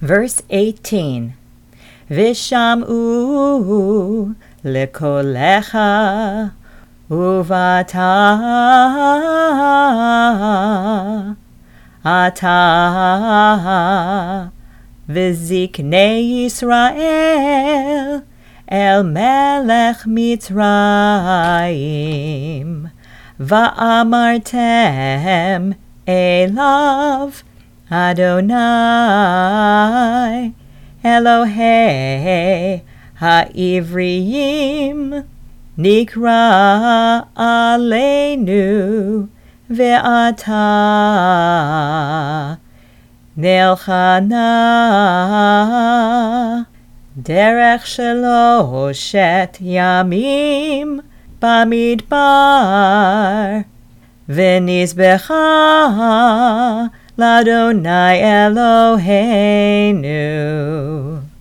Verse 18. Visham'u lekolecha uvata ata v'ziknei Yisrael el melech Mitzrayim va'amartem elav Adonai Elohei ha'Ivriyim nikra aleinu ve'ata nelchana derech sheloshet yamim bamidbar v'nizbecha l'Adonai Eloheinu.